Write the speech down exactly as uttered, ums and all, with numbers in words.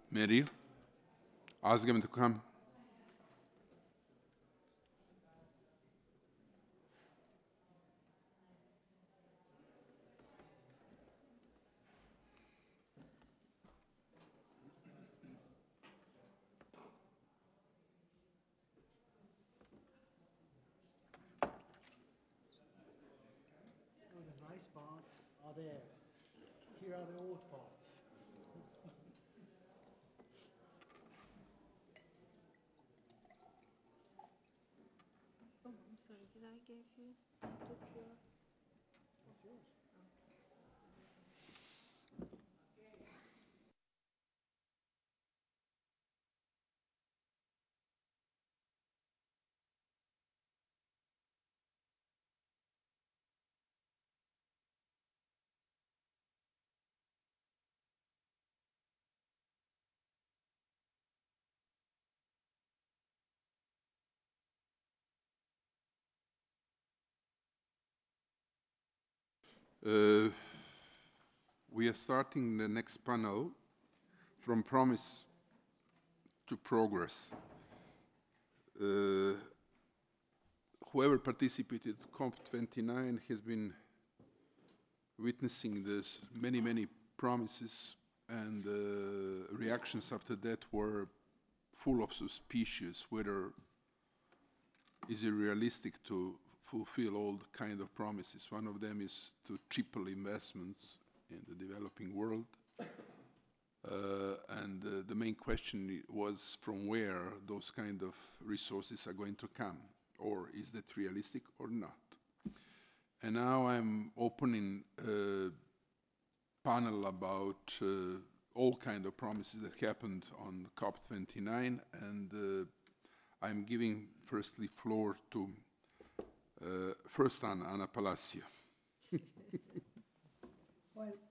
Mary, ask him to come. Oh, the nice parts are there. Here are the old parts. Oh, I'm sorry. Did I give you? I took your. What's yours? Uh, we are starting the next panel from promise to progress. Uh, whoever participated COP twenty-nine has been witnessing this many, many promises, and the uh, reactions after that were full of suspicious whether is it realistic to fulfill all the kind of promises. One of them is to triple investments in the developing world. Uh, and uh, the main question was from where those kind of resources are going to come, or is that realistic or not? And now I'm opening a panel about uh, all kind of promises that happened on COP twenty-nine, and uh, I'm giving firstly floor to uh, first Anna, Anna Palacio. Well,